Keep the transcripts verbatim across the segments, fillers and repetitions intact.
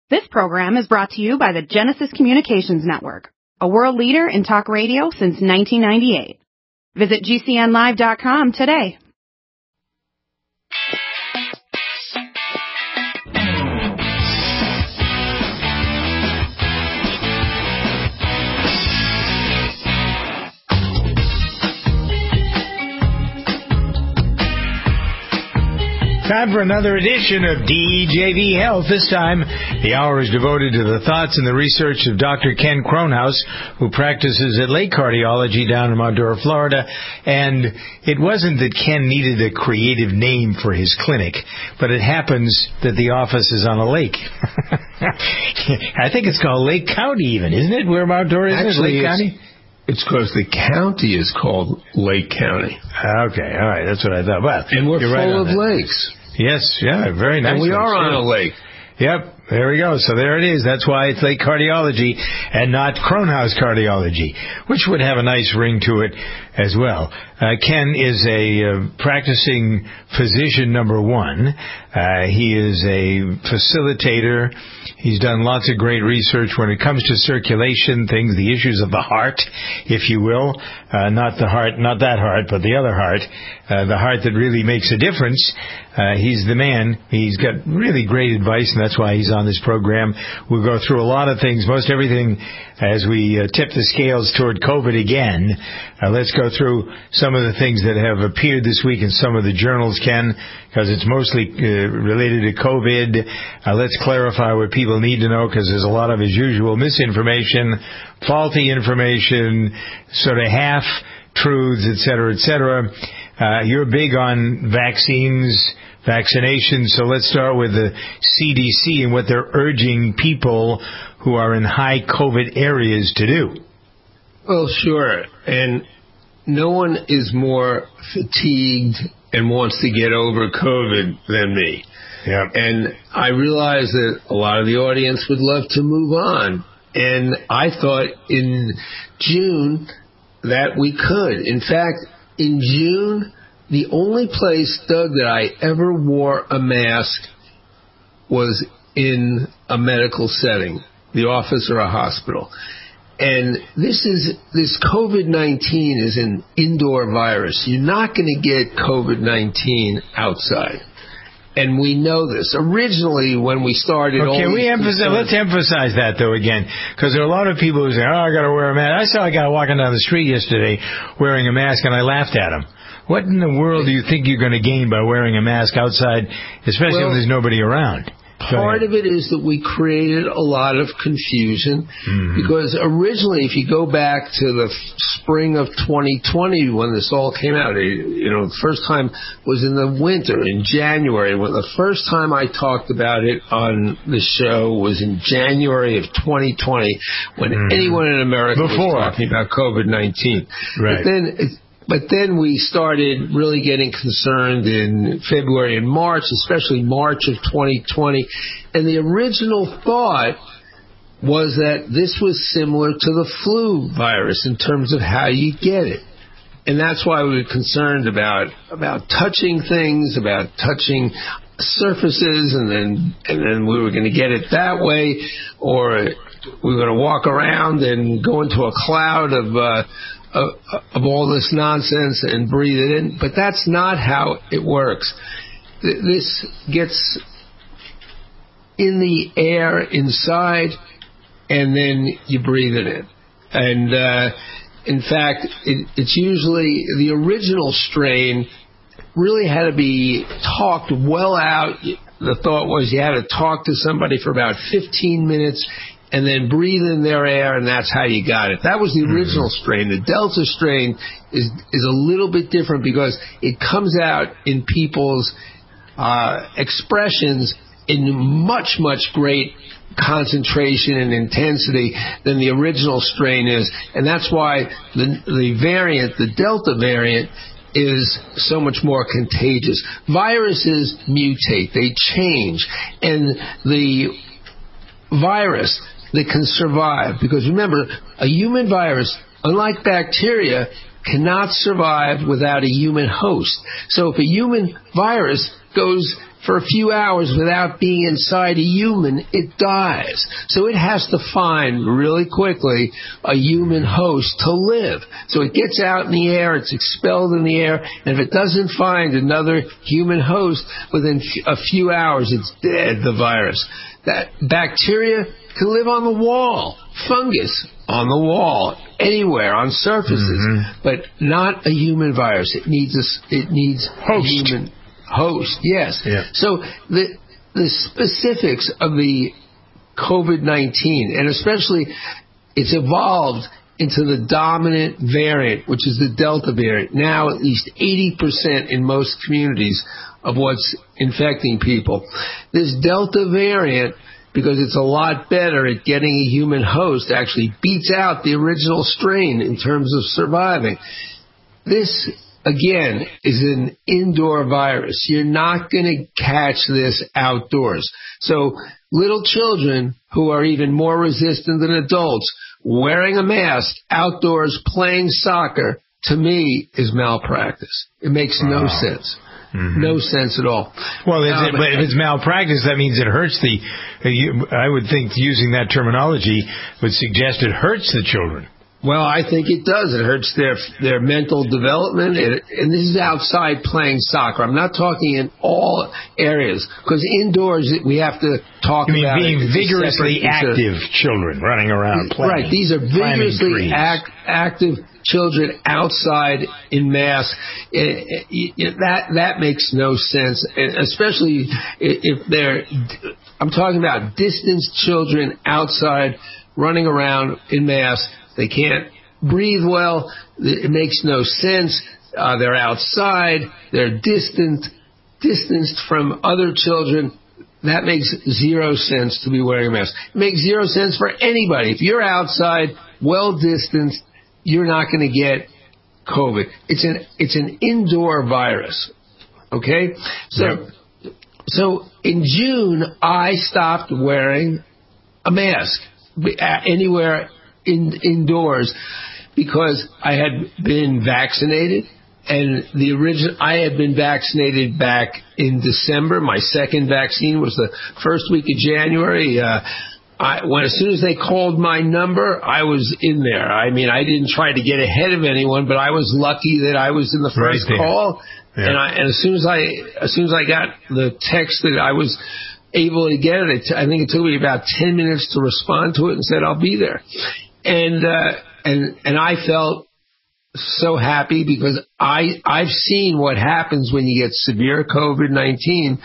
This program is brought to you by the Genesis Communications Network, a world leader in talk radio since nineteen ninety-eight. Visit G C N live dot com today. Time for another edition of D J V Health. This time, the hour is devoted to the thoughts and the research of Doctor Ken Kronhaus, who practices at Lake Cardiology down in Mount Dora, Florida. And it wasn't that Ken needed a creative name for his clinic, but it happens that the office is on a lake. I think it's called Lake County even, isn't it? Where Mount Dora is? Actually, Lake County? It's because the county is called Lake County. Okay, all right, that's what I thought. Well, and we're full right of that. lakes. Yes, yeah, very nice. And we lakes, are on yeah. a lake. Yep, there we go. So there it is. That's why it's Lake Cardiology and not Kronhaus Cardiology, which would have a nice ring to it as well. Uh, Ken is a uh, practicing physician, number one. Uh, he is a facilitator. He's done lots of great research when it comes to circulation, things, the issues of the heart, if you will. Uh, not the heart, not that heart, but the other heart, uh, the heart that really makes a difference. Uh, he's the man. He's got really great advice, and that's why he's on this program. We'll go through a lot of things, most everything, as we uh, tip the scales toward COVID again. Uh, let's go through some of the things that have appeared this week in some of the journals, Ken, because it's mostly uh, related to COVID. Uh, let's clarify what people need to know, because there's a lot of, as usual, misinformation, faulty information, sort of half-truths, et cetera, et cetera. Uh, you're big on vaccines, vaccinations, so let's start with the C D C and what they're urging people who are in high COVID areas to do. Well, sure. And no one is more fatigued and wants to get over COVID than me. Yeah. And I realize that a lot of the audience would love to move on. And I thought in June that we could. In fact, in June, the only place, Doug, that I ever wore a mask was in a medical setting, the office or a hospital. And this is this COVID nineteen is an indoor virus. You're not going to get COVID nineteen outside. And we know this. Originally, when we started... Okay, we emphasize, let's emphasize that, though, again. Because there are a lot of people who say, oh, I got to wear a mask. I saw a guy walking down the street yesterday wearing a mask, and I laughed at him. What in the world do you think you're going to gain by wearing a mask outside, especially well, when there's nobody around? Part of it is that we created a lot of confusion mm-hmm. because originally, if you go back to the spring of twenty twenty when this all came out, you know, the first time was in the winter, in January. When the first time I talked about it on the show was in January of twenty twenty when mm-hmm. anyone in America Before. was talking about COVID nineteen. Right. But then... It, But then we started really getting concerned in February and March, especially March of twenty twenty. And the original thought was that this was similar to the flu virus in terms of how you get it. And that's why we were concerned about about touching things, about touching surfaces, and then and then we were going to get it that way, or we were going to walk around and go into a cloud of uh, Of, of all this nonsense and breathe it in. But that's not how it works. This gets in the air inside, and then you breathe it in. And uh, in fact, it, it's usually the original strain really had to be talked well out. The thought was you had to talk to somebody for about fifteen minutes and then breathe in their air, and that's how you got it. That was the original mm-hmm. strain. The Delta strain is is a little bit different because it comes out in people's uh, expressions in much, much great concentration and intensity than the original strain is. And that's why the, the variant, the Delta variant, is so much more contagious. Viruses mutate. They change. And the virus that can survive, because remember, a human virus, unlike bacteria, cannot survive without a human host. So if a human virus goes for a few hours without being inside a human, it dies. So it has to find really quickly a human host to live. So it gets out in the air, it's expelled in the air, and if it doesn't find another human host within a few hours, it's dead, the virus. That bacteria can live on the wall, fungus on the wall, anywhere, on surfaces, mm-hmm. but not a human virus. It needs a, it needs host. a human host, yes. Yeah. So the the specifics of the COVID nineteen, and especially it's evolved into the dominant variant, which is the Delta variant, now at least eighty percent in most communities of what's infecting people. This Delta variant, because it's a lot better at getting a human host, actually beats out the original strain in terms of surviving. This, again, is an indoor virus. You're not going to catch this outdoors. So little children who are even more resistant than adults, wearing a mask outdoors playing soccer, to me, is malpractice. It makes wow. no sense. Mm-hmm. No sense at all. Well, is um, it, but if it's malpractice, that means it hurts the, uh, you, I would think using that terminology would suggest it hurts the children. Well, I think it does. It hurts their their mental development, it, and this is outside playing soccer. I'm not talking in all areas, because indoors we have to talk you mean about being it. vigorously active children running around playing. Right. These are vigorously act, active children outside in mass. It, it, it, that that makes no sense, especially if they're. I'm talking about distanced children outside running around in mass. They can't breathe well. It makes no sense. Uh, they're outside. They're distant, distanced from other children. That makes zero sense to be wearing a mask. It makes zero sense for anybody. If you're outside, well distanced, you're not going to get COVID. It's an it's an indoor virus. Okay? So yep. so in June, I stopped wearing a mask anywhere in indoors because I had been vaccinated, and the original I had been vaccinated back in December. My second vaccine was the first week of January. Uh, I, when as soon as they called my number, I was in there. I mean, I didn't try to get ahead of anyone, but I was lucky that I was in the first right call. Yeah. And, I, and as soon as I as soon as I got the text that I was able to get it, I think it took me about ten minutes to respond to it and said I'll be there. And uh, and and I felt so happy because I I've seen what happens when you get severe COVID nineteen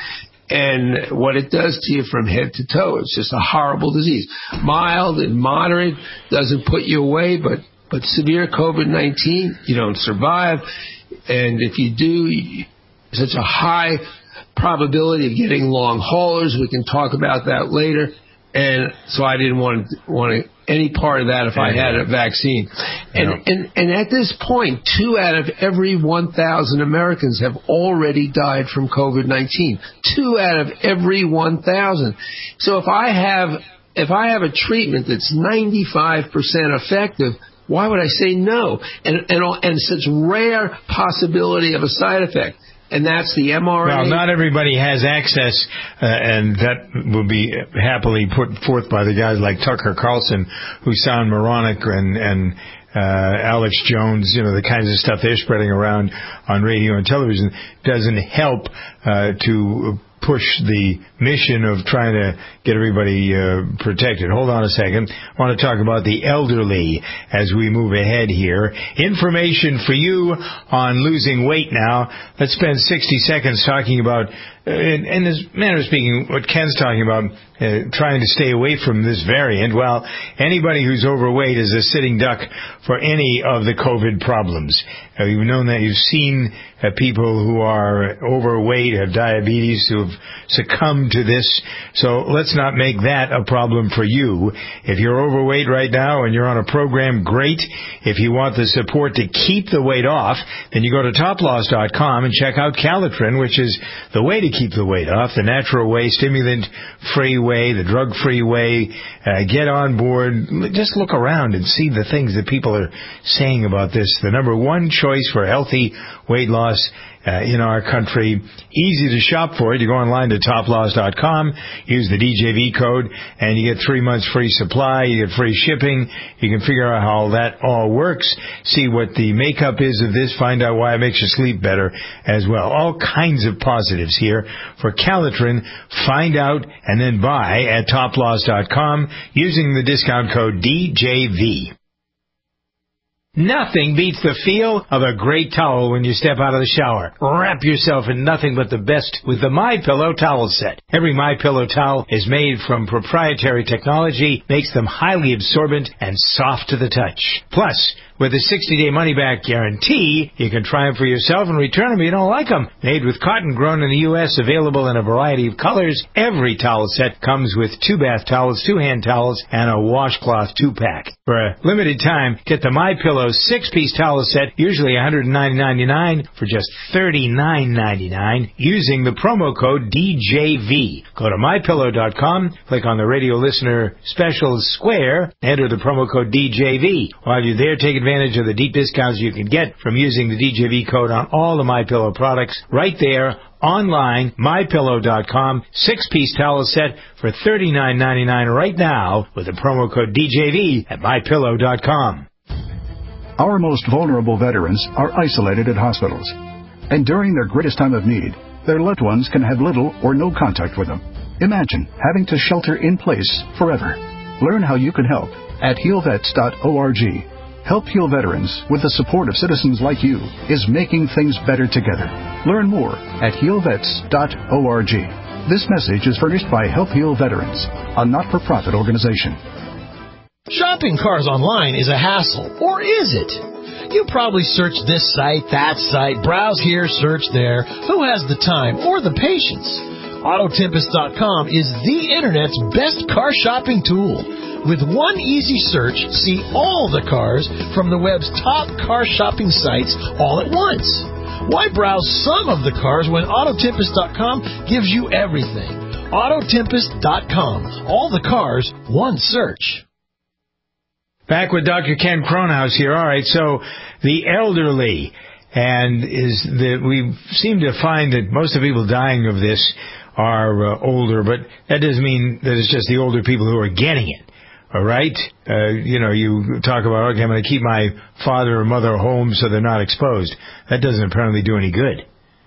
and what it does to you from head to toe. It's just a horrible disease. Mild and moderate, doesn't put you away, but but severe COVID nineteen, you don't survive. And if you do, you, such a high probability of getting long haulers. We can talk about that later. And so I didn't want want any part of that if I had a vaccine. And, no. and and at this point, two out of every one thousand Americans have already died from COVID nineteen. Two out of every one thousand. So if I have if I have a treatment that's ninety-five percent effective, why would I say no? And and and such rare possibility of a side effect. And that's the M R N A. Well, not everybody has access, uh, and that will be happily put forth by the guys like Tucker Carlson, who sound moronic, and, and uh, Alex Jones, you know, the kinds of stuff they're spreading around on radio and television doesn't help uh, to push the mission of trying to get everybody uh, protected. Hold on a second. I want to talk about the elderly as we move ahead here. Information for you on losing weight now. Let's spend sixty seconds talking about, uh, in, in this manner of speaking, what Ken's talking about, uh, trying to stay away from this variant. Well, anybody who's overweight is a sitting duck for any of the COVID problems. Uh, you've known that. You've seen uh, people who are overweight, have diabetes, who have succumbed to this. So let's not make that a problem for you. If you're overweight right now and you're on a program, great. If you want the support to keep the weight off, then you go to top loss dot com and check out Calitrin, which is the way to keep the weight off, the natural way, stimulant-free way, the drug-free way. Uh, get on board. Just look around and see the things that people are saying about this. The number one choice for healthy weight loss uh, in our country. Easy to shop for it. You go online to top laws dot com, use the D J V code, and you get three months free supply. You get free shipping. You can figure out how that all works, see what the makeup is of this, find out why it makes you sleep better as well. All kinds of positives here for Calitrin. Find out and then buy at top laws dot com using the discount code D J V. Nothing beats the feel of a great towel when you step out of the shower. Wrap yourself in nothing but the best with the MyPillow towel set. Every MyPillow towel is made from proprietary technology, makes them highly absorbent and soft to the touch. Plus, with a sixty-day money-back guarantee, you can try them for yourself and return them if you don't like them. Made with cotton grown in the U S, available in a variety of colors, every towel set comes with two bath towels, two hand towels, and a washcloth two-pack. For a limited time, get the MyPillow six-piece towel set, usually one hundred nine ninety-nine dollars, for just thirty-nine ninety-nine using the promo code D J V. Go to my pillow dot com, click on the radio listener specials square, enter the promo code D J V. While you're there, take advantage of the deep discounts you can get from using the D J V code on all the MyPillow products right there online, my pillow dot com, six-piece towel set for thirty-nine ninety-nine right now with the promo code D J V at my pillow dot com. Our most vulnerable veterans are isolated at hospitals, and during their greatest time of need, their loved ones can have little or no contact with them. Imagine having to shelter in place forever. Learn how you can help at heal vets dot org. Help Heal Veterans, with the support of citizens like you, is making things better together. Learn more at heal vets dot org. This message is furnished by Help Heal Veterans, a not-for-profit organization. Shopping cars online is a hassle, or is it? You probably search this site, that site, browse here, search there. Who has the time or the patience? Auto Tempest dot com is the Internet's best car shopping tool. With one easy search, see all the cars from the web's top car shopping sites all at once. Why browse some of the cars when Auto Tempest dot com gives you everything? Auto Tempest dot com. All the cars, one search. Back with Doctor Ken Kronhaus here. All right, so the elderly, and is that we seem to find that most of the people dying of this are uh, older, but that doesn't mean that it's just the older people who are getting it. All right? Uh, you know, you talk about, okay, I'm going to keep my father or mother home so they're not exposed. That doesn't apparently do any good.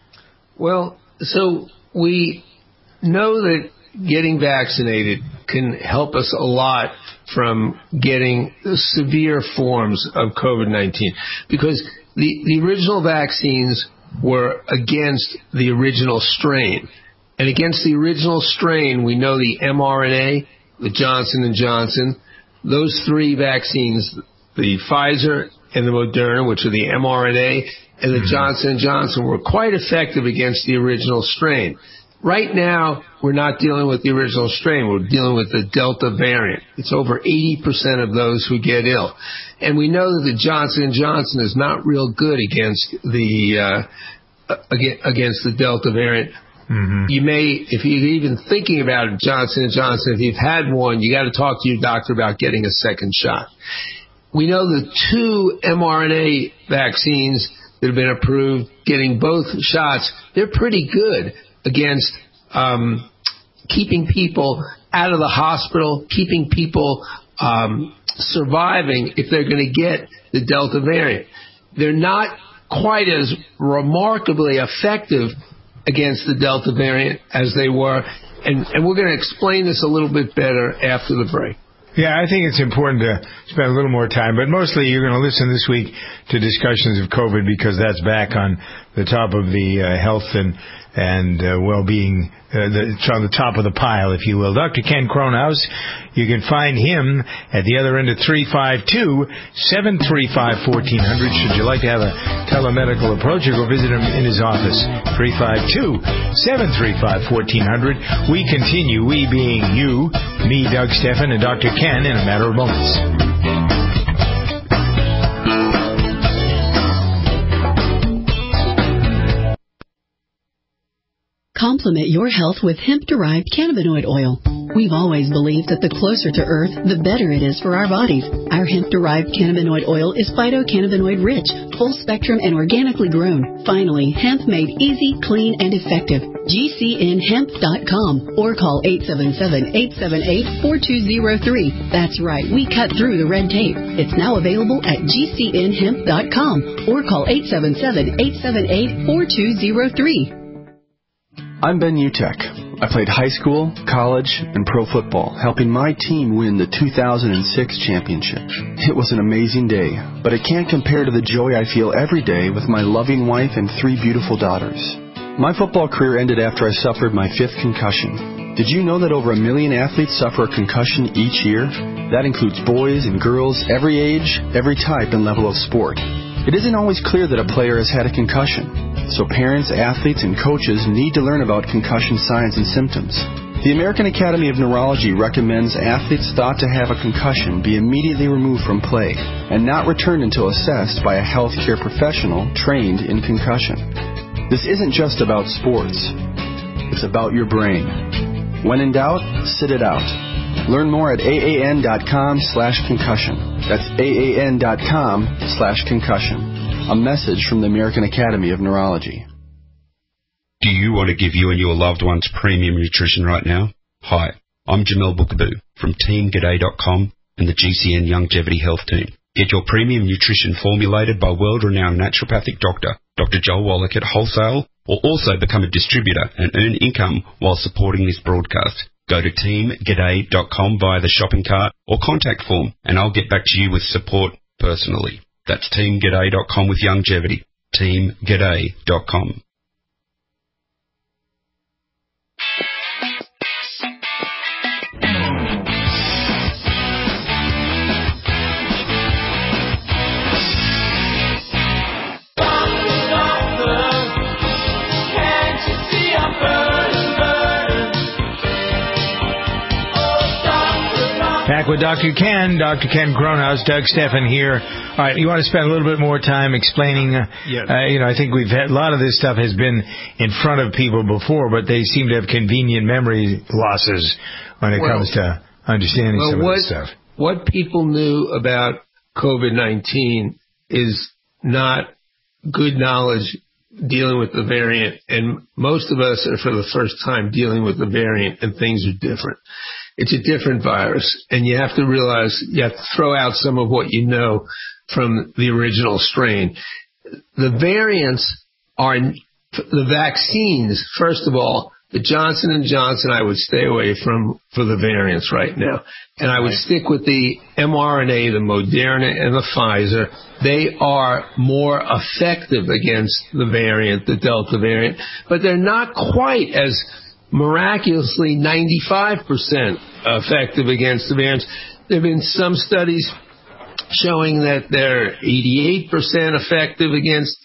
Well, so we know that getting vaccinated can help us a lot from getting severe forms of COVID nineteen, because the, the original vaccines were against the original strain. And against the original strain, we know the mRNA, the Johnson and Johnson, those three vaccines, the Pfizer and the Moderna, which are the mRNA, and the Johnson and Johnson, were quite effective against the original strain. Right now, we're not dealing with the original strain. We're dealing with the Delta variant. It's over eighty percent of those who get ill. And we know that the Johnson and Johnson is not real good against the uh, against the Delta variant. Mm-hmm. You may, if you're even thinking about Johnson and Johnson, if you've had one, you got to talk to your doctor about getting a second shot. We know the two mRNA vaccines that have been approved, getting both shots, they're pretty good against um, keeping people out of the hospital, keeping people um, surviving if they're going to get the Delta variant. They're not quite as remarkably effective against the Delta variant as they were, and, and we're going to explain this a little bit better after the break. Yeah, I think it's important to spend a little more time, but mostly you're going to listen this week to discussions of COVID because that's back on the top of the uh, health and and uh, well-being, uh, the, it's on the top of the pile, if you will. Doctor Ken Kronhaus, you can find him at the other end of three five two, seven three five, one four zero zero. Should you like to have a telemedical approach, or go visit him in his office, three five two, seven three five, one four zero zero. We continue, we being you, me, Doug Steffen, and Doctor Ken in a matter of moments. Complement your health with hemp-derived cannabinoid oil. We've always believed that the closer to Earth, the better it is for our bodies. Our hemp-derived cannabinoid oil is phytocannabinoid rich, full spectrum, and organically grown. Finally, hemp made easy, clean, and effective. G C N hemp dot com or call eight seven seven, eight seven eight, four two zero three. That's right, we cut through the red tape. It's now available at G C N hemp dot com or call eight seven seven, eight seven eight, four two zero three. I'm Ben Utek. I played high school, college, and pro football, helping my team win the two thousand six championship. It was an amazing day, but it can't compare to the joy I feel every day with my loving wife and three beautiful daughters. My football career ended after I suffered my fifth concussion. Did you know that over a million athletes suffer a concussion each year? That includes boys and girls, every age, every type and level of sport. It isn't always clear that a player has had a concussion, so parents, athletes, and coaches need to learn about concussion signs and symptoms. The American Academy of Neurology recommends athletes thought to have a concussion be immediately removed from play and not returned until assessed by a healthcare professional trained in concussion. This isn't just about sports. It's about your brain. When in doubt, sit it out. Learn more at A A N dot com slash concussion. That's A A N dot com slash concussion. A message from the American Academy of Neurology. Do you want to give you and your loved ones premium nutrition right now? Hi, I'm Jamel Bookaboo from Team G'day dot com and the G C N Longevity Health Team. Get your premium nutrition formulated by world-renowned naturopathic doctor, Doctor Joel Wallach at wholesale, or also become a distributor and earn income while supporting this broadcast. Go to Team G'day dot com via the shopping cart or contact form, and I'll get back to you with support personally. That's Team G'day dot com with longevity. Team G'day dot com. Back with Doctor Ken, Doctor Ken Kronhaus, Doug Stephan here. All right, you want to spend a little bit more time explaining, uh, yeah. uh, you know, I think we've had, a lot of this stuff has been in front of people before, but they seem to have convenient memory losses when it well, comes to understanding well, some of what, this stuff. What people knew about COVID nineteen is not good knowledge dealing with the variant, and most of us are for the first time dealing with the variant, and things are different. It's a different virus, and you have to realize you have to throw out some of what you know from the original strain. The variants are the vaccines. First of all, the Johnson and Johnson I would stay away from for the variants right now, and I would stick with the mRNA, the Moderna, and the Pfizer. They are more effective against the variant, the Delta variant, but they're not quite as miraculously ninety-five percent effective against the variants. There have been some studies showing that they're eighty-eight percent effective against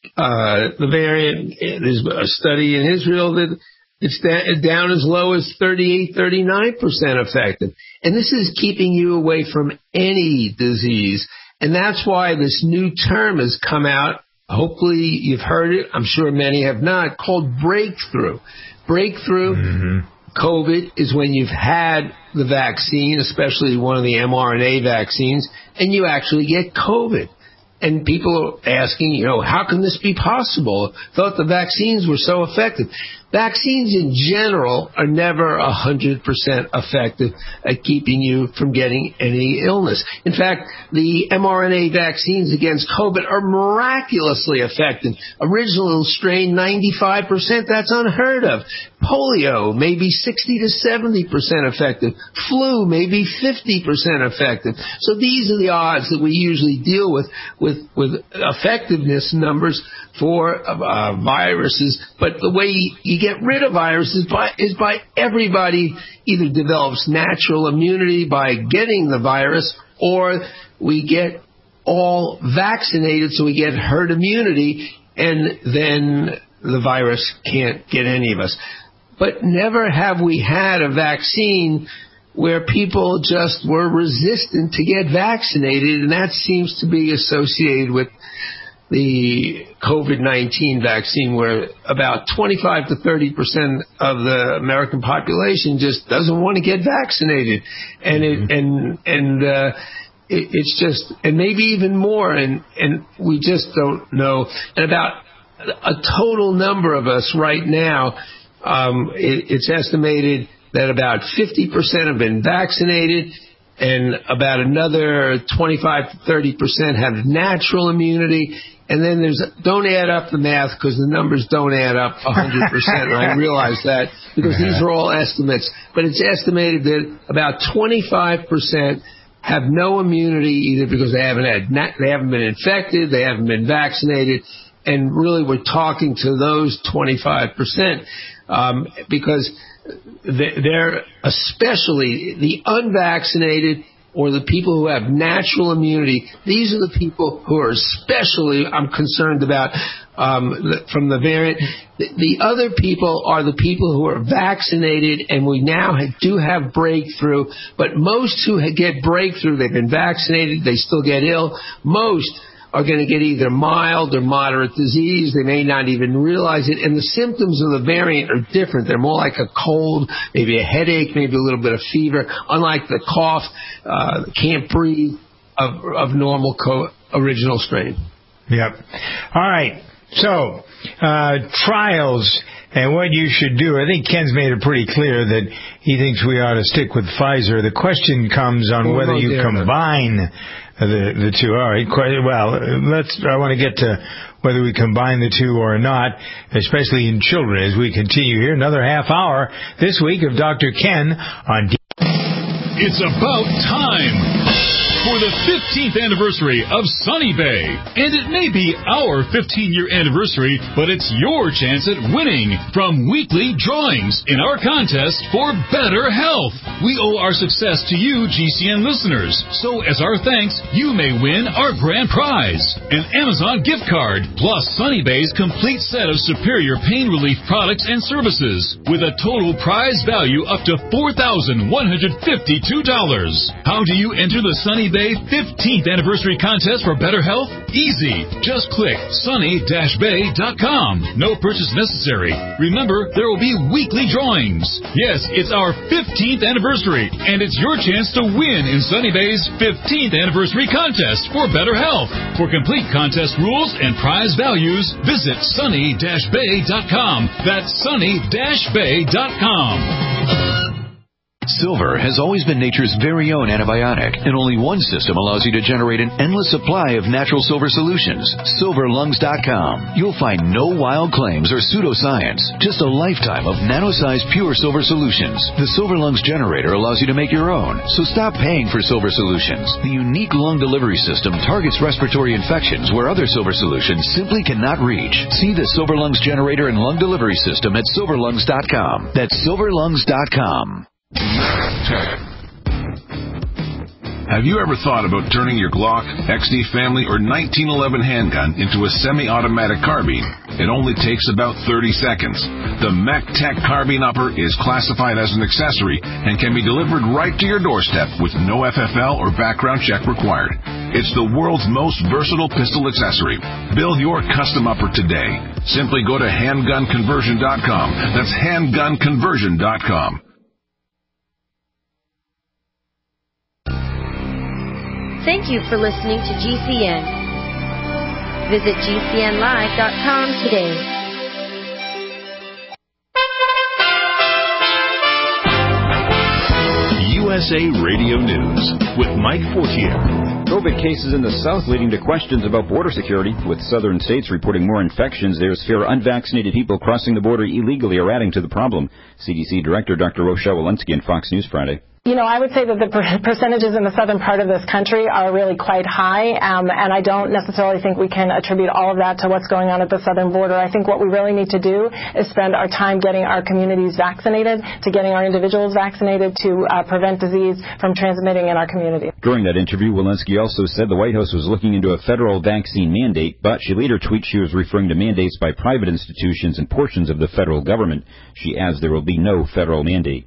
uh, the variant. There's a study in Israel that it's down as low as thirty-eight, thirty-nine percent effective. And this is keeping you away from any disease. And that's why this new term has come out. Hopefully you've heard it. I'm sure many have not, called breakthrough. Breakthrough mm-hmm. COVID is when you've had the vaccine, especially one of the mRNA vaccines, and you actually get COVID. And people are asking, you know, how can this be possible? Thought the vaccines were so effective. Vaccines in general are never one hundred percent effective at keeping you from getting any illness. In fact, the mRNA vaccines against COVID are miraculously effective. Original strain, ninety-five percent, that's unheard of. Polio, maybe sixty to seventy percent effective. Flu, maybe fifty percent effective. So these are the odds that we usually deal with, with, with effectiveness numbers for uh, viruses. But the way you get rid of viruses by, is by everybody either develops natural immunity by getting the virus, or we get all vaccinated so we get herd immunity, and then the virus can't get any of us. But never have we had a vaccine where people just were resistant to get vaccinated, and that seems to be associated with the COVID nineteen vaccine, where about twenty-five to thirty percent of the American population just doesn't want to get vaccinated. And it, and, and, uh, it, it's just, and maybe even more, and, and we just don't know. And about a total number of us right now, um, it, it's estimated that about fifty percent have been vaccinated, and about another twenty-five to thirty percent have natural immunity. And then there's, don't add up the math, because the numbers don't add up one hundred percent. And I realize that, because these are all estimates. But it's estimated that about twenty-five percent have no immunity, either because they haven't had, they haven't been infected, they haven't been vaccinated. And really, we're talking to those twenty-five percent, um, because they're especially the unvaccinated or the people who have natural immunity. These are the people who are especially, I'm concerned about, um, from the variant. The, the other people are the people who are vaccinated, and we now do have breakthrough. But most who get breakthrough, they've been vaccinated, they still get ill. Most are going to get either mild or moderate disease. They may not even realize it. And the symptoms of the variant are different. They're more like a cold, maybe a headache, maybe a little bit of fever, unlike the cough, uh, can't breathe of, of normal co- original strain. Yep. All right. So, uh, trials and what you should do. I think Ken's made it pretty clear that he thinks we ought to stick with Pfizer. The question comes on well, whether you combine the the two. All right. Well, let's. I want to get to whether we combine the two or not, especially in children, as we continue here. Another half hour this week of Doctor Ken on D- It's about time for the fifteenth anniversary of Sunny Bay. And it may be our fifteen-year anniversary, but it's your chance at winning from weekly drawings in our contest for better health. We owe our success to you, G C N listeners. So as our thanks, you may win our grand prize, an Amazon gift card, plus Sunny Bay's complete set of superior pain relief products and services, with a total prize value up to four thousand one hundred fifty-two dollars. How do you enter the Sunny Bay fifteenth anniversary contest for better health? Easy. Just click sunny dash bay dot com. No purchase necessary. Remember, there will be weekly drawings. Yes, it's our fifteenth anniversary, and it's your chance to win in Sunny Bay's fifteenth anniversary contest for better health. For complete contest rules and prize values, visit sunny dash bay dot com. That's sunny dash bay dot com. Silver has always been nature's very own antibiotic, and only one system allows you to generate an endless supply of natural silver solutions. silver lungs dot com. You'll find no wild claims or pseudoscience, just a lifetime of nano-sized pure silver solutions. The Silver Lungs generator allows you to make your own, so stop paying for silver solutions. The unique lung delivery system targets respiratory infections where other silver solutions simply cannot reach. See the Silver Lungs generator and lung delivery system at silver lungs dot com. That's silver lungs dot com. Have you ever thought about turning your Glock, X D Family, or nineteen eleven handgun into a semi-automatic carbine? It only takes about thirty seconds. The MechTech Carbine Upper is classified as an accessory and can be delivered right to your doorstep with no F F L or background check required. It's the world's most versatile pistol accessory. Build your custom upper today. Simply go to handgun conversion dot com. That's handgun conversion dot com. Thank you for listening to G C N. Visit G C N live dot com today. U S A Radio News with Mike Fortier. COVID cases in the South leading to questions about border security. With southern states reporting more infections, there's fear unvaccinated people crossing the border illegally are adding to the problem. C D C Director Doctor Rochelle Walensky on Fox News Friday. You know, I would say that the per- percentages in the southern part of this country are really quite high, um, and I don't necessarily think we can attribute all of that to what's going on at the southern border. I think what we really need to do is spend our time getting our communities vaccinated, to getting our individuals vaccinated, to uh, prevent disease from transmitting in our community. During that interview, Walensky also said the White House was looking into a federal vaccine mandate, but she later tweeted she was referring to mandates by private institutions and portions of the federal government. She adds there will be no federal mandate.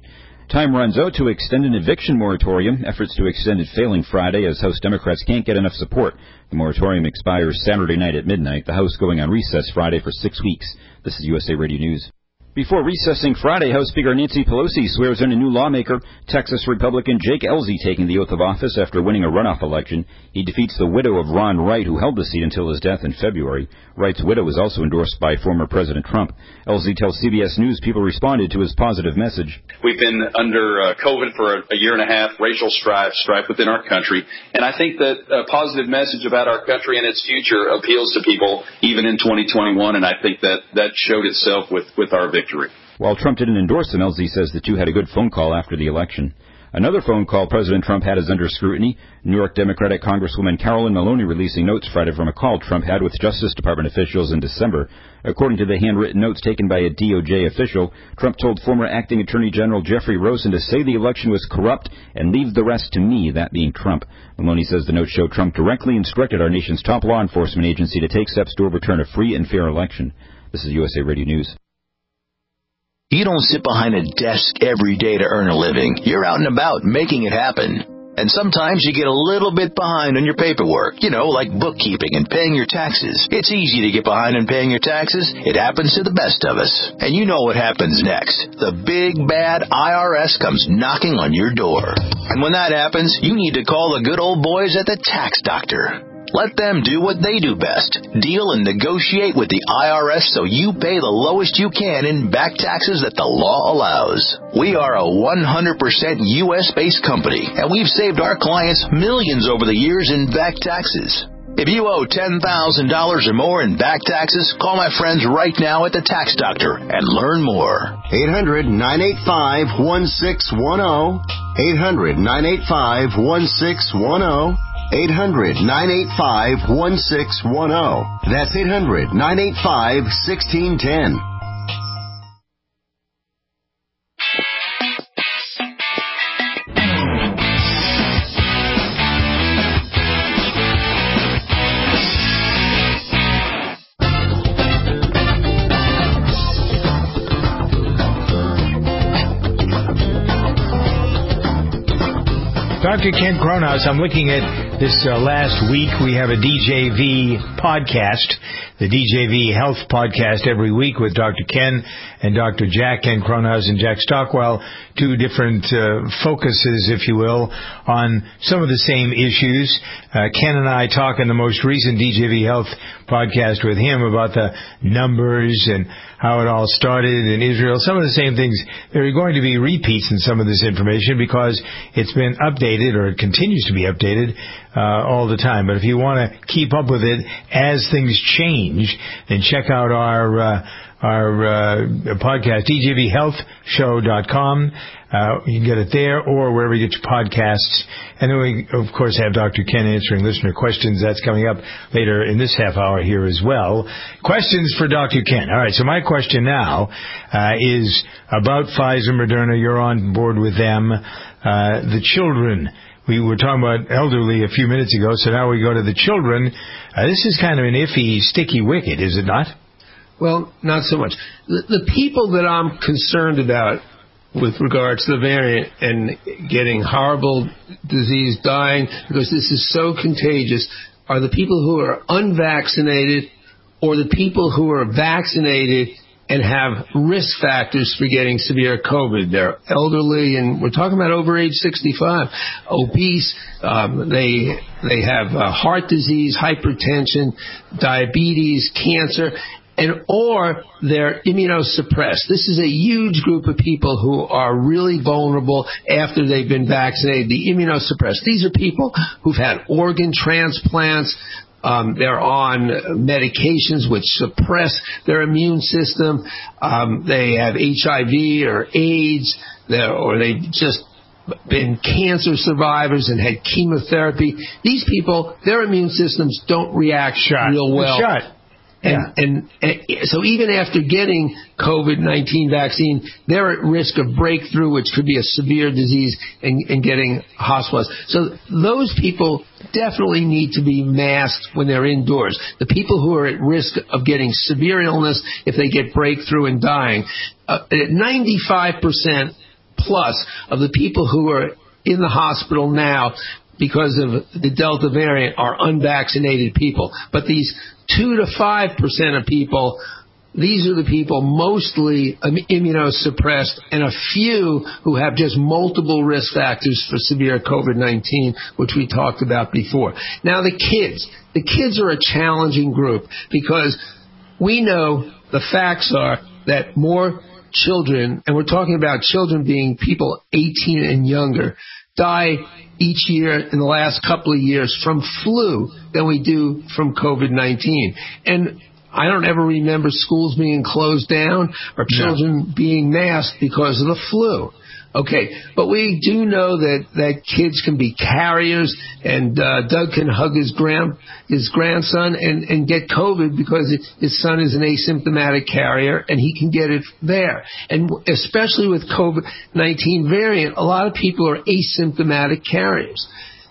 Time runs out to extend an eviction moratorium. Efforts to extend it failing Friday as House Democrats can't get enough support. The moratorium expires Saturday night at midnight. The House going on recess Friday for six weeks. This is U S A Radio News. Before recessing Friday, House Speaker Nancy Pelosi swears in a new lawmaker, Texas Republican Jake Ellzey taking the oath of office after winning a runoff election. He defeats the widow of Ron Wright, who held the seat until his death in February. Wright's widow was also endorsed by former President Trump. Ellzey tells C B S News people responded to his positive message. We've been under uh, COVID for a, a year and a half, racial strife, strife within our country, and I think that a positive message about our country and its future appeals to people even in twenty twenty-one, and I think that that showed itself with, with our victory. While Trump didn't endorse him, Ellzey says the two had a good phone call after the election. Another phone call President Trump had is under scrutiny. New York Democratic Congresswoman Carolyn Maloney releasing notes Friday from a call Trump had with Justice Department officials in December. According to the handwritten notes taken by a D O J official, Trump told former Acting Attorney General Jeffrey Rosen to say the election was corrupt and leave the rest to me, that being Trump. Maloney says the notes show Trump directly instructed our nation's top law enforcement agency to take steps to overturn a free and fair election. This is U S A Radio News. You don't sit behind a desk every day to earn a living. You're out and about making it happen. And sometimes you get a little bit behind on your paperwork, you know, like bookkeeping and paying your taxes. It's easy to get behind on paying your taxes. It happens to the best of us. And you know what happens next. The big, bad I R S comes knocking on your door. And when that happens, you need to call the good old boys at the Tax Doctor. Let them do what they do best. Deal and negotiate with the I R S so you pay the lowest you can in back taxes that the law allows. We are a one hundred percent U S-based company, and we've saved our clients millions over the years in back taxes. If you owe ten thousand dollars or more in back taxes, call my friends right now at the Tax Doctor and learn more. eight hundred, nine eight five, one six one zero. eight hundred, nine eight five, one six one zero. eight hundred, nine eight five, one six one zero. That's eight hundred, nine eight five, one six one zero. Doctor Ken Kronhaus, I'm looking at this uh, last week. We have a D J V podcast, the D J V Health podcast every week with Doctor Ken and Doctor Jack, Ken Kronhaus and Jack Stockwell, two different uh, focuses, if you will, on some of the same issues. Uh, Ken and I talk in the most recent D J V Health podcast with him about the numbers and how it all started in Israel. Some of the same things. There are going to be repeats in some of this information because it's been updated, or it continues to be updated uh, all the time. But if you want to keep up with it as things change, then check out our uh, our uh, podcast, D J V health show dot com. Uh, you can get it there or wherever you get your podcasts. And then we, of course, have Doctor Ken answering listener questions. That's coming up later in this half hour here as well. Questions for Doctor Ken. All right, so my question now uh, is about Pfizer, Moderna. You're on board with them. Uh, the children. We were talking about elderly a few minutes ago, so now we go to the children. Uh, this is kind of an iffy, sticky wicket, is it not? Well, not so much. The, the people that I'm concerned about with regards to the variant and getting horrible disease, dying, because this is so contagious, are the people who are unvaccinated or the people who are vaccinated and have risk factors for getting severe COVID. They're elderly, and we're talking about over age sixty-five, obese, um, they they have uh, heart disease, hypertension, diabetes, cancer, and or they're immunosuppressed. This is a huge group of people who are really vulnerable after they've been vaccinated, the immunosuppressed. These are people who've had organ transplants. Um, they're on medications which suppress their immune system. Um, they have H I V or AIDS, or they've just been cancer survivors and had chemotherapy. These people, their immune systems don't react Shot. real well. Shot. And, yeah. and, and so even after getting COVID nineteen vaccine, they're at risk of breakthrough, which could be a severe disease, and, and getting hospitalized. So those people definitely need to be masked when they're indoors. The people who are at risk of getting severe illness if they get breakthrough and dying, uh, at ninety-five percent plus of the people who are in the hospital now because of the Delta variant are unvaccinated people. But these two to five percent of people, these are the people mostly immunosuppressed and a few who have just multiple risk factors for severe COVID nineteen, which we talked about before. Now, the kids. The kids are a challenging group because we know the facts are that more children, and we're talking about children being people eighteen and younger, die each year in the last couple of years from flu than we do from COVID nineteen. And I don't ever remember schools being closed down or children no. being masked because of the flu. Okay, but we do know that, that kids can be carriers, and uh, Doug can hug his grand his grandson and, and get COVID because it, his son is an asymptomatic carrier, and he can get it there. And especially with COVID nineteen variant, a lot of people are asymptomatic carriers.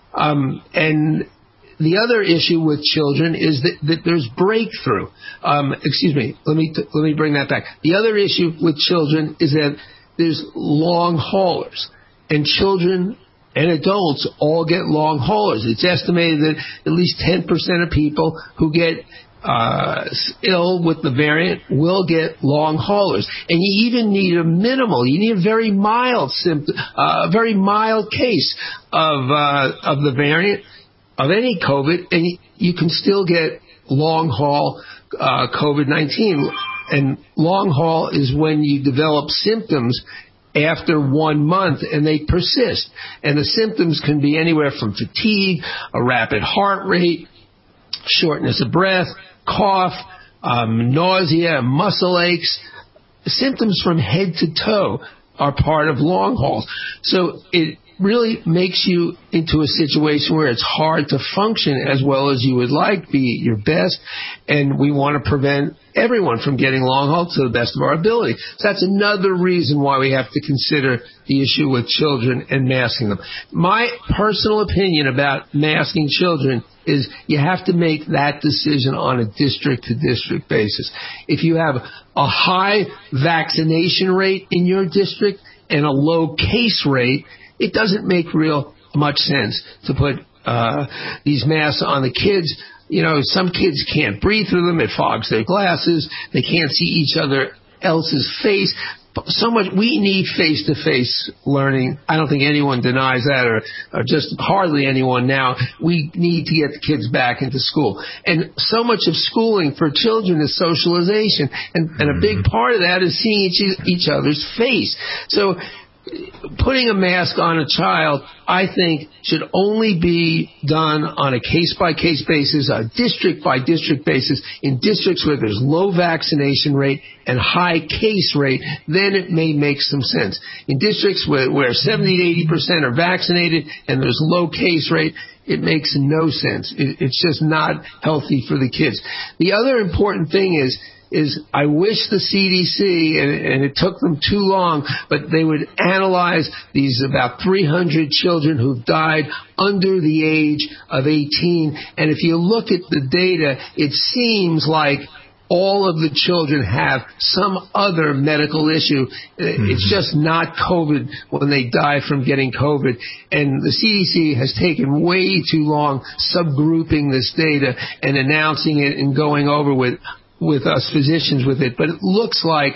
Um, and the other issue with children is that, that there's breakthrough. Um, excuse me, let me t- let me bring that back. The other issue with children is that there's long haulers, and children and adults all get long haulers. It's estimated that at least ten percent of people who get uh, ill with the variant will get long haulers. And you even need a minimal, you need a very mild symptom, uh, a very mild case of uh, of the variant, of any COVID, and you can still get long haul uh, COVID nineteen. And long haul is when you develop symptoms after one month and they persist. And the symptoms can be anywhere from fatigue, a rapid heart rate, shortness of breath, cough, um, nausea, muscle aches. Symptoms from head to toe are part of long hauls. So it really makes you into a situation where it's hard to function as well as you would like, be at your best, and we want to prevent everyone from getting long haul to the best of our ability. So that's another reason why we have to consider the issue with children and masking them. My personal opinion about masking children is you have to make that decision on a district-to-district basis. If you have a high vaccination rate in your district and a low case rate, it doesn't make real much sense to put uh, these masks on the kids. You know, some kids can't breathe through them. It fogs their glasses. They can't see each other else's face. So much, we need face-to-face learning. I don't think anyone denies that, or, or just hardly anyone now. We need to get the kids back into school. And so much of schooling for children is socialization. And, and a big part of that is seeing each, each other's face. So putting a mask on a child, I think, should only be done on a case-by-case basis, a district-by-district basis, in districts where there's low vaccination rate and high case rate. Then it may make some sense. In districts where, where seventy to eighty percent are vaccinated and there's low case rate, it makes no sense. It, it's just not healthy for the kids. The other important thing is, is I wish the C D C, and, and it took them too long, but they would analyze these about three hundred children who've died under the age of eighteen. And if you look at the data, it seems like all of the children have some other medical issue. Mm-hmm. It's just not COVID when they die from getting COVID. And the C D C has taken way too long subgrouping this data and announcing it and going over with with us physicians with it. But it looks like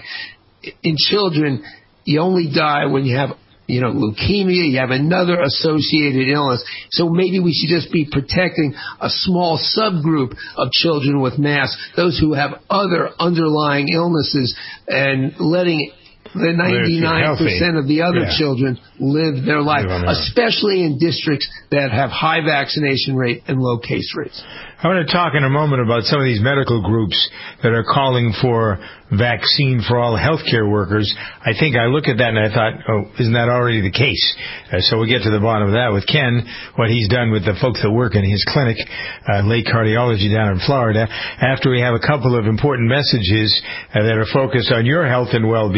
in children, you only die when you have, you know, leukemia, you have another associated illness. So maybe we should just be protecting a small subgroup of children with masks, those who have other underlying illnesses, and letting the ninety-nine percent of the other yeah. children live their life, live especially in districts that have high vaccination rate and low case rates. I want to talk in a moment about some of these medical groups that are calling for vaccine for all healthcare workers. I think I look at that and I thought, oh, isn't that already the case? Uh, so we'll get to the bottom of that with Ken, what he's done with the folks that work in his clinic, uh, Lake Cardiology down in Florida, after we have a couple of important messages uh, that are focused on your health and well-being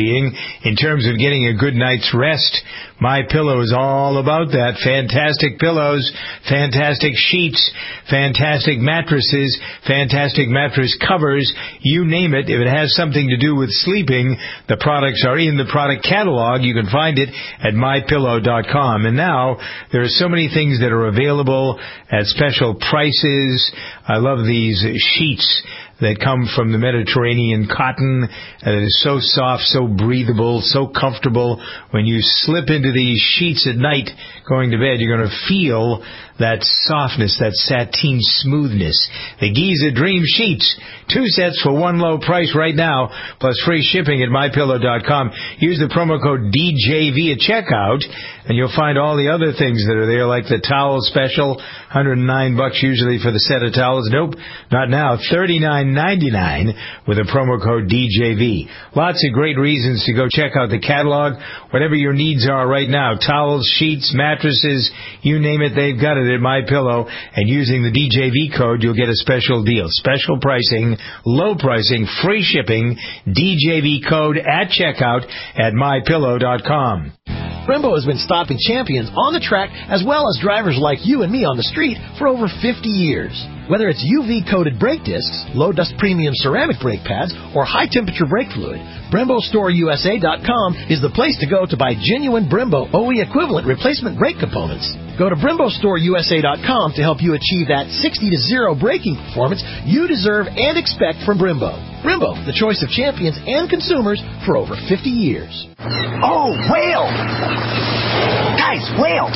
in terms of getting a good night's rest. MyPillow is all about that. Fantastic pillows, fantastic sheets, fantastic mattresses, fantastic mattress covers, you name it. If it has something to do with sleeping, the products are in the product catalog. You can find it at my pillow dot com. And now there are so many things that are available at special prices. I love these sheets that come from the Mediterranean cotton. Uh, it is so soft, so breathable, so comfortable. When you slip into these sheets at night going to bed, you're going to feel that softness, that sateen smoothness. The Giza Dream Sheets. Two sets for one low price right now, plus free shipping at my pillow dot com. Use the promo code D J V at checkout, and you'll find all the other things that are there, like the towel special, one hundred nine bucks usually for the set of towels. Nope, not now. thirty-nine ninety-nine with a promo code D J V. Lots of great reasons to go check out the catalog. Whatever your needs are right now, towels, sheets, mattresses, you name it, they've got it at MyPillow. And using the D J V code, you'll get a special deal. Special pricing, low pricing, free shipping, D J V code at checkout at my pillow dot com. Brembo has been stopping champions on the track as well as drivers like you and me on the street for over fifty years. Whether it's U V-coated brake discs, low-dust premium ceramic brake pads, or high-temperature brake fluid, Brembo Store U S A dot com is the place to go to buy genuine Brembo O E equivalent replacement brake components. Go to Brembo Store U S A dot com to help you achieve that sixty to zero braking performance you deserve and expect from Brembo. Brembo, the choice of champions and consumers for over fifty years. Oh, whale! Guys, whale!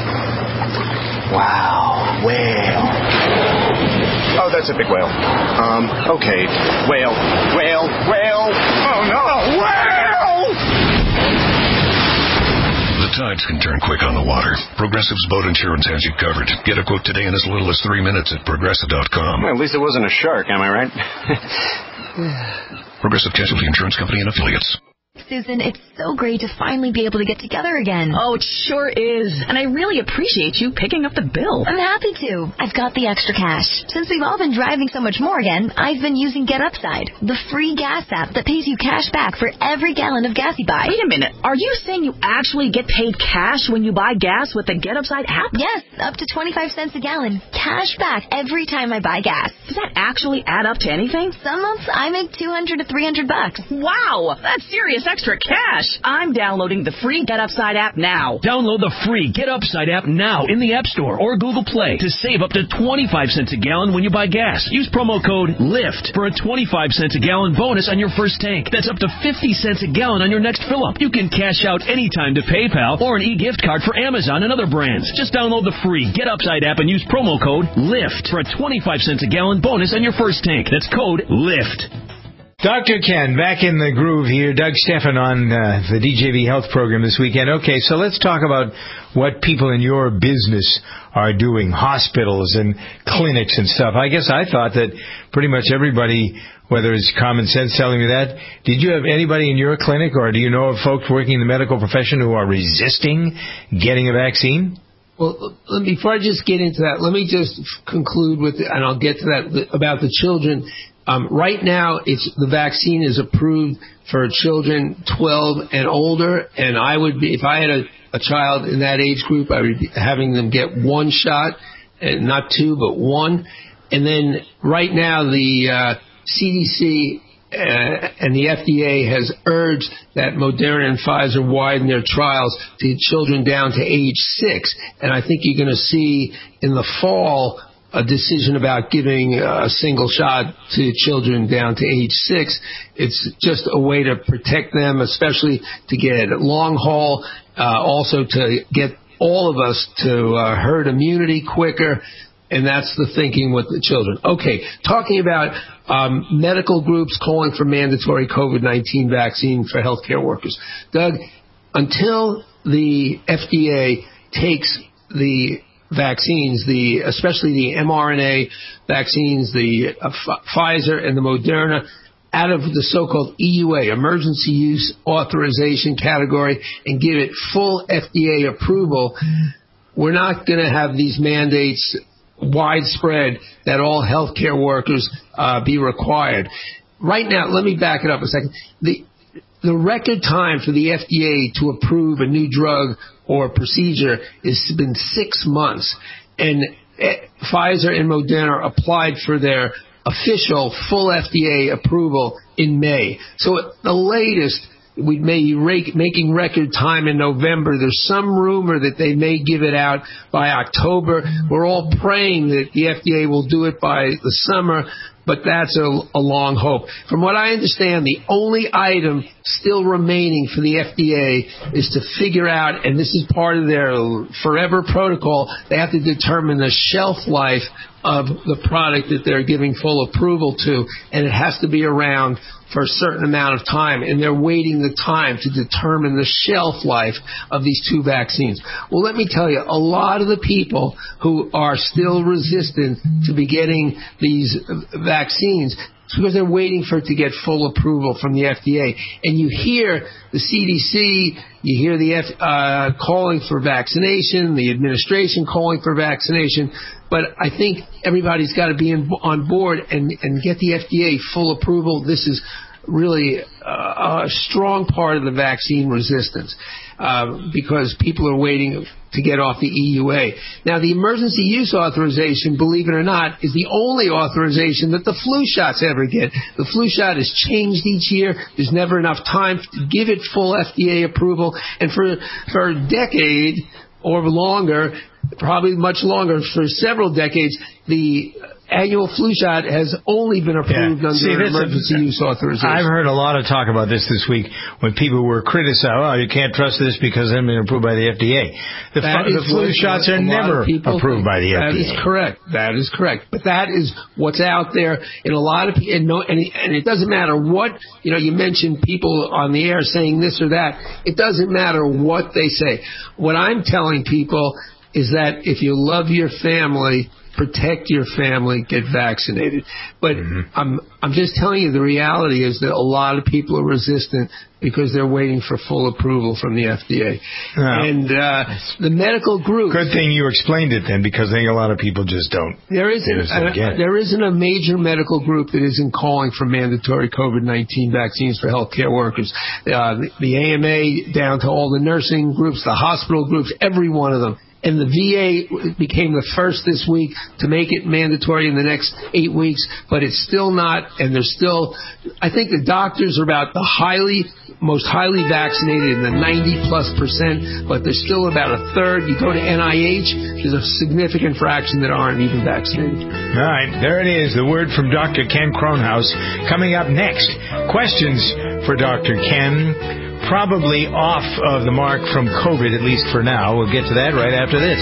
Wow, whale. Oh, that's a big whale. Um, okay. Whale, whale, whale. Oh, no, whale! The tides can turn quick on the water. Progressive's boat insurance has you covered. Get a quote today in as little as three minutes at progressive dot com. Well, at least it wasn't a shark, am I right? Progressive Casualty Insurance Company and Affiliates. Susan, it's so great to finally be able to get together again. Oh, it sure is. And I really appreciate you picking up the bill. I'm happy to. I've got the extra cash. Since we've all been driving so much more again, I've been using Get Upside, the free gas app that pays you cash back for every gallon of gas you buy. Wait a minute. Are you saying you actually get paid cash when you buy gas with the Get Upside app? Yes, up to twenty-five cents a gallon. Cash back every time I buy gas. Does that actually add up to anything? Some months I make two hundred to three hundred bucks. Wow, that's serious extra cash. I'm downloading the free Get Upside app now. Download the free Get Upside app now in the App Store or Google Play to save up to twenty-five cents a gallon when you buy gas. Use promo code LIFT for a twenty-five cents a gallon bonus on your first tank. That's up to fifty cents a gallon on your next fill-up. You can cash out anytime to PayPal or an e-gift card for Amazon and other brands. Just download the free Get Upside app and use promo code LIFT for a twenty-five cents a gallon bonus on your first tank. That's code LIFT. Doctor Ken, back in the groove here. Doug Stephan on uh, the D J V Health program this weekend. Okay, so let's talk about what people in your business are doing, hospitals and clinics and stuff. I guess I thought that pretty much everybody, whether it's common sense telling me that, did you have anybody in your clinic or do you know of folks working in the medical profession who are resisting getting a vaccine? Well, before I just get into that, let me just conclude with, and I'll get to that, about the children. Um, right now, it's the vaccine is approved for children twelve and older, and I would be, if I had a, a child in that age group, I would be having them get one shot, and not two, but one. And then right now, the uh, C D C uh, and the F D A has urged that Moderna and Pfizer widen their trials to children down to age six, and I think you're going to see in the fall a decision about giving a single shot to children down to age six. It's just a way to protect them, especially to get long haul, uh, also to get all of us to uh, herd immunity quicker, and that's the thinking with the children. Okay, talking about um, medical groups calling for mandatory COVID nineteen vaccine for healthcare workers. Doug, until the F D A takes the vaccines, the especially the mRNA vaccines, the uh, F- Pfizer and the Moderna, out of the so-called E U A, emergency use authorization category, and give it full F D A approval, we're not going to have these mandates widespread that all healthcare workers uh, be required. Right now, let me back it up a second. The the record time for the F D A to approve a new drug or procedure has been six months. And Pfizer and Moderna applied for their official full F D A approval in May. So at the latest, we may be making record time in November. There's some rumor that they may give it out by October. We're all praying that the F D A will do it by the summer, but that's a, a long hope. From what I understand, the only item still remaining for the F D A is to figure out, and this is part of their forever protocol, they have to determine the shelf life of the product that they're giving full approval to, and it has to be around for a certain amount of time, and they're waiting the time to determine the shelf life of these two vaccines. Well, let me tell you, a lot of the people who are still resistant to be getting these vaccines, it's because they're waiting for it to get full approval from the F D A. And you hear the C D C, you hear the F, uh, calling for vaccination, the administration calling for vaccination, but I think everybody's got to be in, on board and, and get the F D A full approval. This is really uh, a strong part of the vaccine resistance uh, because people are waiting to get off the E U A. Now, the emergency use authorization, believe it or not, is the only authorization that the flu shots ever get. The flu shot is changed each year. There's never enough time to give it full F D A approval. And for, for a decade or longer, probably much longer, for several decades, the annual flu shot has only been approved yeah. under See, emergency a, use authorization. I've heard a lot of talk about this this week when people were criticized, oh, you can't trust this because it hasn't been approved by the F D A. The, fu- the flu shots are never approved by the F D A. That is correct. That is correct. But that is what's out there in a lot of people. And, no, and, and it doesn't matter what, you know, you mentioned people on the air saying this or that. It doesn't matter what they say. What I'm telling people is that if you love your family, protect your family, get vaccinated. But mm-hmm. I'm I'm just telling you, the reality is that a lot of people are resistant because they're waiting for full approval from the F D A. Well, and uh, the medical group. Good thing you explained it then, because I think a lot of people just don't. There isn't, a, there isn't a major medical group that isn't calling for mandatory COVID nineteen vaccines for healthcare workers. Uh, the, the A M A down to all the nursing groups, the hospital groups, every one of them. And the V A became the first this week to make it mandatory in the next eight weeks, but it's still not, and there's still, I think the doctors are about the highly, most highly vaccinated in the ninety plus percent, but there's still about a third. You go to N I H, there's a significant fraction that aren't even vaccinated. All right, there it is, the word from Doctor Ken Kronhaus. Coming up next, questions for Doctor Ken. Probably off of the mark from COVID, at least for now. We'll get to that right after this.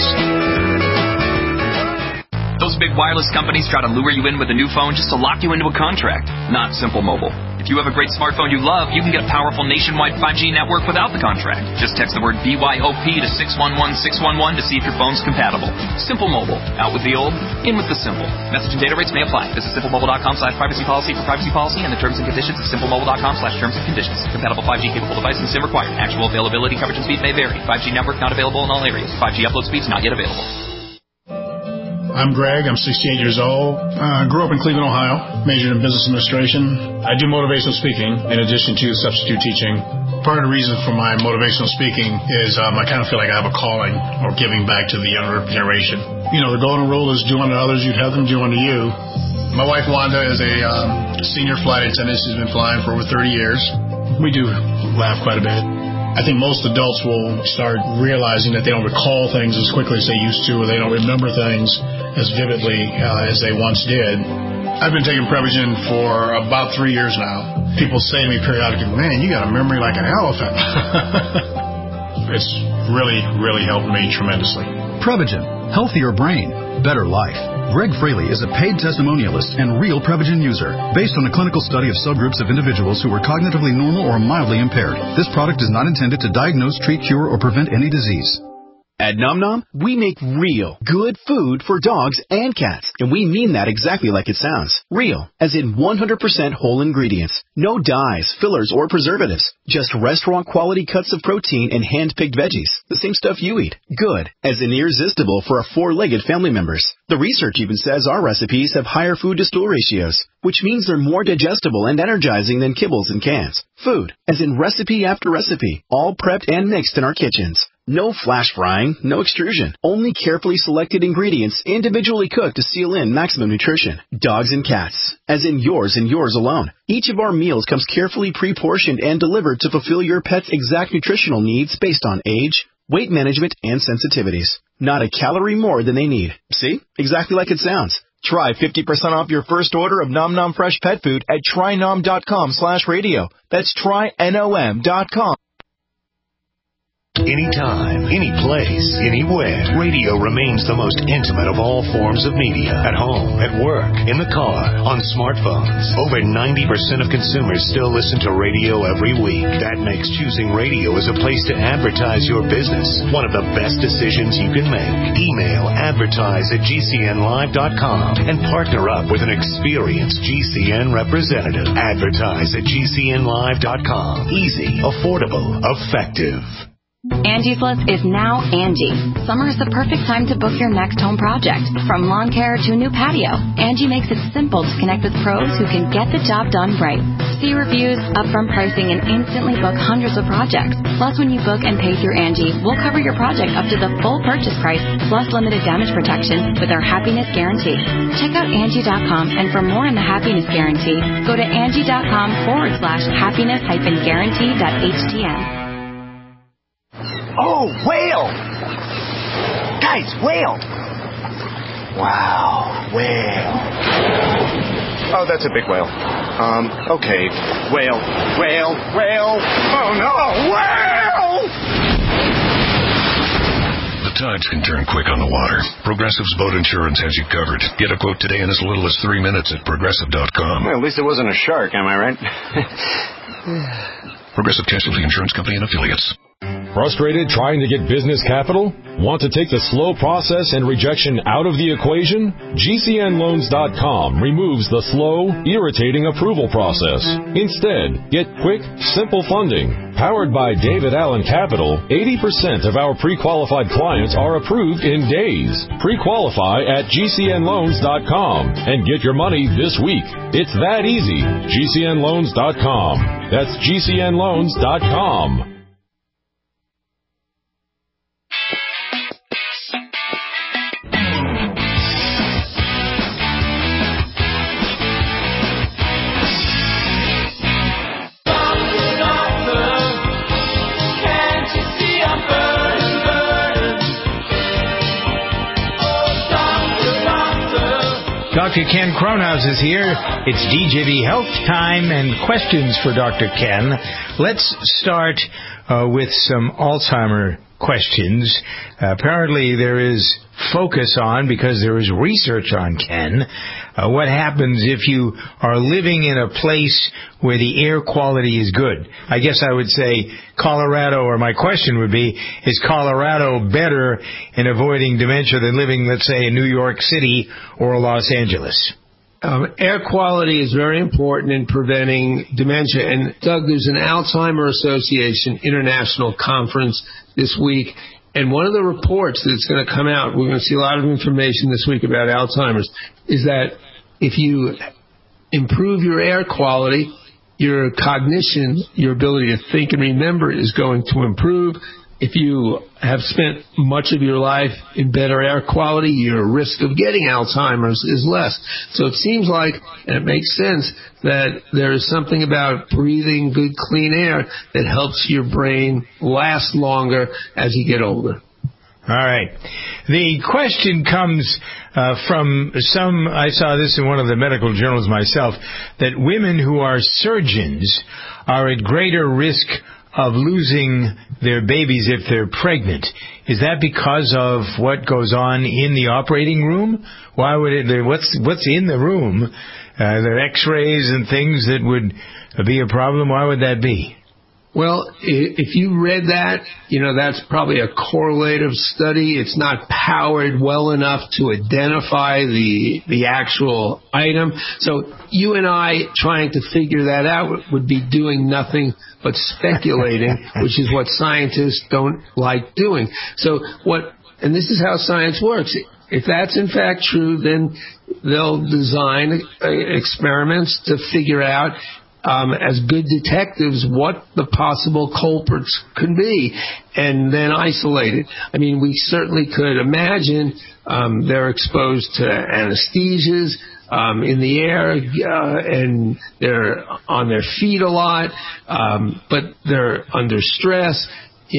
Those big wireless companies try to lure you in with a new phone just to lock you into a contract. Not Simple Mobile. If you have a great smartphone you love, you can get a powerful nationwide five G network without the contract. Just text the word B Y O P to six one one six one one to see if your phone's compatible. Simple Mobile. Out with the old, in with the simple. Message and data rates may apply. Visit simplemobile.com slash privacy policy for privacy policy and the terms and conditions at simplemobile.com slash terms and conditions. Compatible five G capable device and SIM required. Actual availability, coverage, and speed may vary. five G network not available in all areas. five G upload speeds not yet available. I'm Greg. I'm sixty-eight years old. I uh, grew up in Cleveland, Ohio. Majored in business administration. I do motivational speaking in addition to substitute teaching. Part of the reason for my motivational speaking is um, I kind of feel like I have a calling or giving back to the younger generation. You know, the golden rule is do unto others, you'd have them do unto you. My wife, Wanda, is a um, senior flight attendant. She's been flying for over thirty years. We do laugh quite a bit. I think most adults will start realizing that they don't recall things as quickly as they used to, or they don't remember things as vividly uh, as they once did. I've been taking Prevagen for about three years now. People say to me periodically, man, you got a memory like an elephant. It's really, really helped me tremendously. Prevagen. Healthier brain. Better life. Greg Fraley is a paid testimonialist and real Prevagen user based on a clinical study of subgroups of individuals who were cognitively normal or mildly impaired. This product is not intended to diagnose, treat, cure, or prevent any disease. At Nom Nom, we make real, good food for dogs and cats. And we mean that exactly like it sounds. Real, as in one hundred percent whole ingredients. No dyes, fillers, or preservatives. Just restaurant-quality cuts of protein and hand-picked veggies. The same stuff you eat. Good, as in irresistible for our four-legged family members. The research even says our recipes have higher food-to-stool ratios, which means they're more digestible and energizing than kibbles and cans. Food, as in recipe after recipe, all prepped and mixed in our kitchens. No flash frying, no extrusion. Only carefully selected ingredients individually cooked to seal in maximum nutrition. Dogs and cats, as in yours and yours alone. Each of our meals comes carefully pre-portioned and delivered to fulfill your pet's exact nutritional needs based on age, weight management, and sensitivities. Not a calorie more than they need. See? Exactly like it sounds. Try fifty percent off your first order of Nom Nom Fresh Pet Food at trynom.com slash radio. That's try N O M dot com. Anytime, any place, anywhere, radio remains the most intimate of all forms of media. At home, at work, in the car, on smartphones. Over ninety percent of consumers still listen to radio every week. That makes choosing radio as a place to advertise your business one of the best decisions you can make. Email advertise at G C N live dot com and partner up with an experienced G C N representative. Advertise at G C N live dot com. Easy, affordable, effective. Angie's List is now Angie. Summer is the perfect time to book your next home project. From lawn care to a new patio, Angie makes it simple to connect with pros who can get the job done right. See reviews, upfront pricing, and instantly book hundreds of projects. Plus, when you book and pay through Angie, we'll cover your project up to the full purchase price, plus limited damage protection with our Happiness Guarantee. Check out Angie dot com, and for more on the Happiness Guarantee, go to Angie dot com forward slash happiness hyphen guarantee dot H T M. Oh, whale! Guys, whale! Wow, whale. Oh, that's a big whale. Um, okay. Whale, whale, whale. Oh, no, whale! The tides can turn quick on the water. Progressive's boat insurance has you covered. Get a quote today in as little as three minutes at progressive dot com. Well, at least it wasn't a shark, am I right? Progressive Casualty Insurance Company and Affiliates. Frustrated trying to get business capital? Want to take the slow process and rejection out of the equation? G C N loans dot com removes the slow, irritating approval process. Instead, get quick, simple funding. Powered by David Allen Capital, eighty percent of our pre-qualified clients are approved in days. Pre-qualify at G C N loans dot com and get your money this week. It's that easy. G C N loans dot com. That's G C N loans dot com. Doctor Ken Kronhaus is here. It's D J V Health time and questions for Doctor Ken. Let's start uh, with some Alzheimer questions. Uh, apparently there is focus on, because there is research on, Ken, uh, what happens if you are living in a place where the air quality is good. I guess I would say Colorado, or my question would be, is Colorado better in avoiding dementia than living, let's say, in New York City or Los Angeles? Um, air quality is very important in preventing dementia. And, Doug, there's an Alzheimer Association International Conference this week. And one of the reports that's going to come out, we're going to see a lot of information this week about Alzheimer's, is that if you improve your air quality, your cognition, your ability to think and remember is going to improve. If you have spent much of your life in better air quality, your risk of getting Alzheimer's is less. So it seems like, and it makes sense, that there is something about breathing good, clean air that helps your brain last longer as you get older. All right. The question comes uh, from some, I saw this in one of the medical journals myself, that women who are surgeons are at greater risk of losing their babies if they're pregnant. Is that because of what goes on in the operating room? Why would it, what's, what's in the room? Uh, the x-rays and things that would be a problem? Why would that be? Well, if you read that, you know, that's probably a correlative study. It's not powered well enough to identify the the actual item. So you and I trying to figure that out would be doing nothing but speculating, which is what scientists don't like doing. So what, and this is how science works. If that's in fact true, then they'll design experiments to figure out Um, as good detectives, what the possible culprits could be, and then isolate it. I mean, we certainly could imagine um, they're exposed to anesthesias um, in the air, uh, and they're on their feet a lot, um, but they're under stress.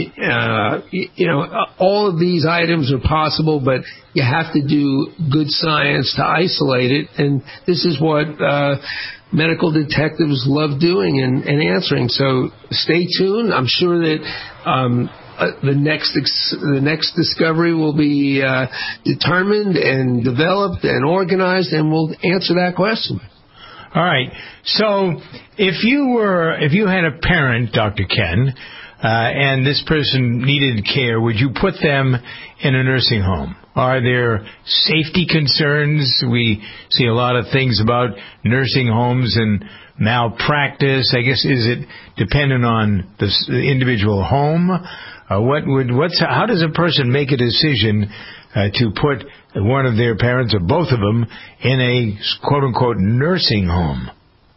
Uh, you know, all of these items are possible, but you have to do good science to isolate it, and this is what uh, medical detectives love doing and, and answering. So stay tuned. I'm sure that um, uh, the next ex- the next discovery will be uh, determined and developed and organized, and we'll answer that question. All right. So if you were, if you had a parent, Doctor Ken, uh, and this person needed care, would you put them in a nursing home? Are there safety concerns? We see a lot of things about nursing homes and malpractice. I guess, is it dependent on the individual home? Uh, what would, what's, how does a person make a decision uh, to put one of their parents or both of them in a quote-unquote nursing home?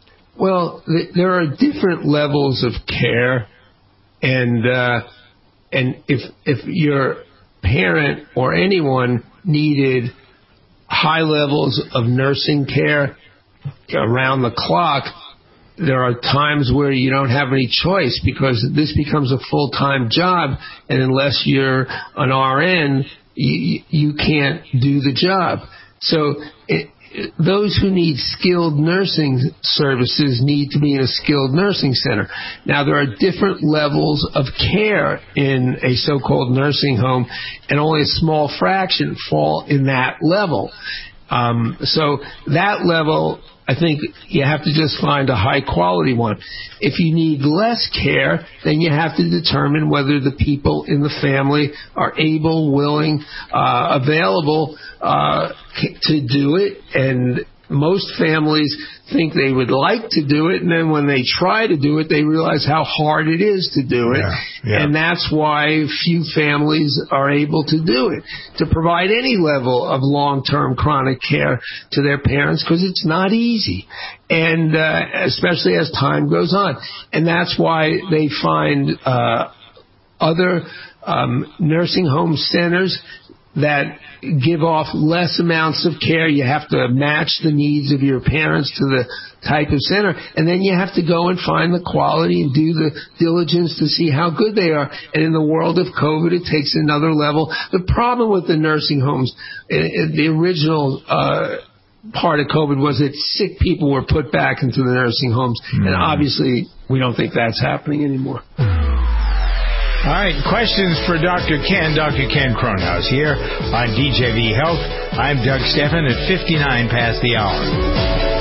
Well, th- there are different levels of care, and uh, and if if your parent or anyone needed high levels of nursing care around the clock, there are times where you don't have any choice because this becomes a full-time job, and unless you're an R N, you, you can't do the job. So it, those who need skilled nursing services need to be in a skilled nursing center. Now, there are different levels of care in a so-called nursing home, and only a small fraction fall in that level. Um, so that level, I think you have to just find a high-quality one. If you need less care, then you have to determine whether the people in the family are able, willing, uh, available uh, to do it. And most families think they would like to do it, and then when they try to do it, they realize how hard it is to do it. Yeah, yeah. And that's why few families are able to do it, to provide any level of long-term chronic care to their parents, because it's not easy, and uh, especially as time goes on. And that's why they find uh, other um, nursing home centers that give off less amounts of care. You have to match the needs of your parents to the type of center, and then you have to go and find the quality and do the diligence to see how good they are. And in the world of COVID, it takes another level. The problem with the nursing homes, the original uh part of COVID was that sick people were put back into the nursing homes, mm. and obviously we don't think that's happening anymore. All right, questions for Doctor Ken, Doctor Ken Kronhaus here on D J V Health. I'm Doug Steffen at fifty-nine past the hour.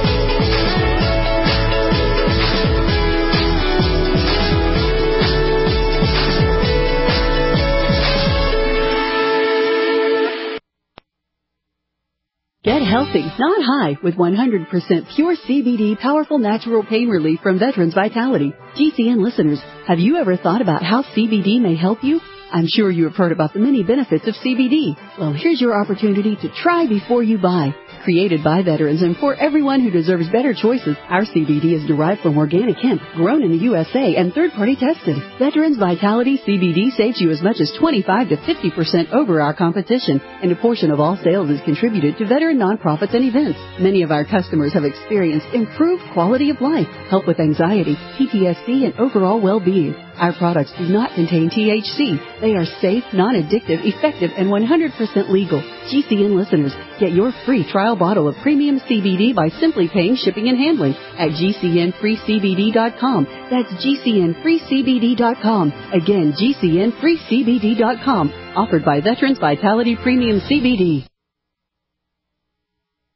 Get healthy, not high, with one hundred percent pure C B D powerful natural pain relief from Veterans Vitality. G C N listeners, have you ever thought about how C B D may help you? I'm sure you have heard about the many benefits of C B D. Well, here's your opportunity to try before you buy. Created by veterans and for everyone who deserves better choices, our C B D is derived from organic hemp, grown in the U S A and third-party tested. Veterans Vitality C B D saves you as much as twenty-five to fifty percent over our competition, and a portion of all sales is contributed to veteran nonprofits and events. Many of our customers have experienced improved quality of life, help with anxiety, P T S D, and overall well-being. Our products do not contain T H C. They are safe, non-addictive, effective, and one hundred percent legal. G C N listeners, get your free trial bottle of premium C B D by simply paying shipping and handling at G C N free C B D dot com. That's G C N free C B D dot com. Again, G C N free C B D dot com. Offered by Veterans Vitality Premium C B D.